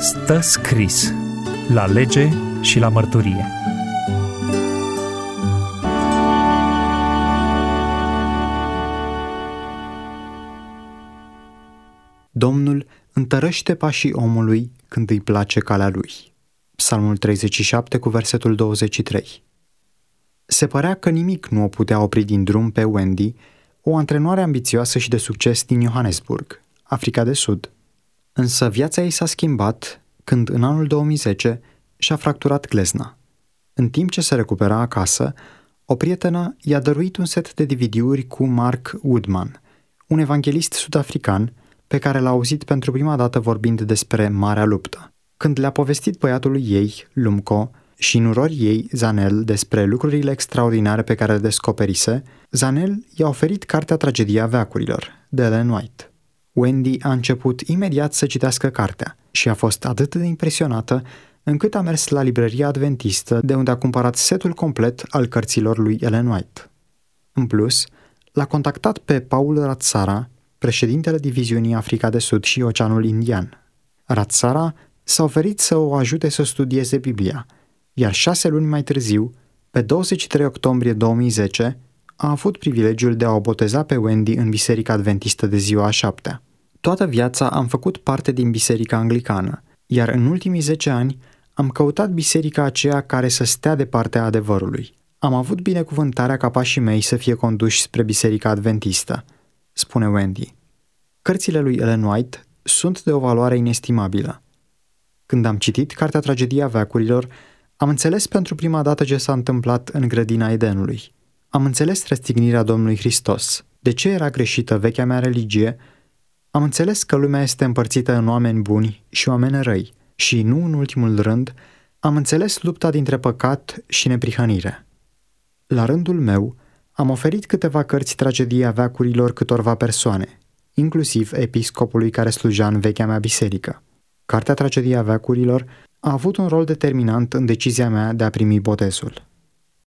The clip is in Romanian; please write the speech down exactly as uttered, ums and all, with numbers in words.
Stă scris la lege și la mărturie. Domnul întărește pașii omului când îi place calea lui. Psalmul treizeci și șapte cu versetul douăzeci și trei. Se părea că nimic nu o putea opri din drum pe Wendy, o antrenoare ambițioasă și de succes din Johannesburg, Africa de Sud. Însă viața ei s-a schimbat când, în anul două mii zece, și-a fracturat glezna. În timp ce se recupera acasă, o prietenă i-a dăruit un set de D V D-uri cu Mark Woodman, un evanghelist sud-african pe care l-a auzit pentru prima dată vorbind despre Marea Luptă. Când le-a povestit băiatului ei, Lumco, și nurorii ei, Zanel, despre lucrurile extraordinare pe care le descoperise, Zanel i-a oferit cartea Tragedia veacurilor, de Ellen White. Wendy a început imediat să citească cartea și a fost atât de impresionată încât a mers la librăria adventistă, de unde a cumpărat setul complet al cărților lui Ellen White. În plus, l-a contactat pe Paul Ratsara, președintele diviziunii Africa de Sud și Oceanul Indian. Ratsara s-a oferit să o ajute să studieze Biblia, iar șase luni mai târziu, pe douăzeci și trei octombrie două mii zece, a avut privilegiul de a o boteza pe Wendy în Biserica Adventistă de ziua a șaptea. Toată viața am făcut parte din Biserica Anglicană, iar în ultimii zece ani am căutat biserica aceea care să stea de partea adevărului. Am avut binecuvântarea ca pașii mei să fie conduși spre Biserica Adventistă, spune Wendy. Cărțile lui Ellen White sunt de o valoare inestimabilă. Când am citit cartea Tragedia veacurilor, am înțeles pentru prima dată ce s-a întâmplat în grădina Edenului. Am înțeles răstignirea Domnului Hristos, de ce era greșită vechea mea religie, am înțeles că lumea este împărțită în oameni buni și oameni răi și, nu în ultimul rând, am înțeles lupta dintre păcat și neprihănire. La rândul meu, am oferit câteva cărți Tragedia veacurilor câtorva persoane, inclusiv episcopului care slujea în vechea mea biserică. Cartea Tragedia veacurilor a avut un rol determinant în decizia mea de a primi botezul.